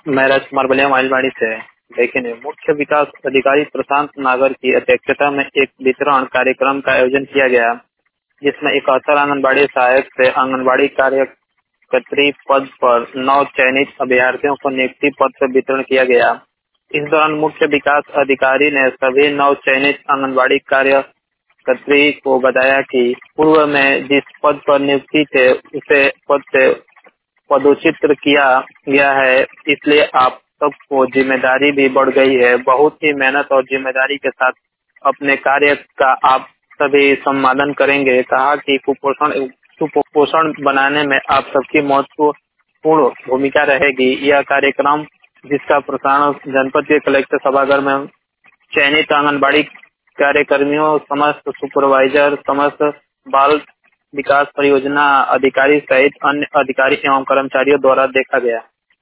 मैं राजकुमार बलिया माइलवाड़ी से। लेकिन मुख्य विकास अधिकारी प्रशांत नागर की अध्यक्षता में एक वितरण कार्यक्रम का आयोजन किया गया, जिसमें 71 आंगनबाड़ी सहायक से आंगनबाड़ी कार्यकर्त्री पद पर 9 चयनित अभ्यर्थियों को नियुक्ति पत्र वितरण किया गया। इस दौरान मुख्य विकास अधिकारी ने सभी 9 चयनित आंगनबाड़ी कार्यकर्त्री को बताया कि पूर्व में जिस पद पर नियुक्ति थे उसे पद से पदोचित किया गया है, इसलिए आप सबको जिम्मेदारी भी बढ़ गई है। बहुत ही मेहनत और जिम्मेदारी के साथ अपने कार्य का आप सभी सम्पादन करेंगे। कहा कि सुपोषण बनाने में आप सबकी महत्वपूर्ण भूमिका रहेगी। यह कार्यक्रम, जिसका प्रसारण जनपद के कलेक्टर सभागार में चयनित आंगनबाड़ी कार्यकर्मियों, समस्त सुपरवाइजर, समस्त बाल विकास परियोजना अधिकारी सहित अन्य अधिकारी एवं कर्मचारियों द्वारा देखा गया।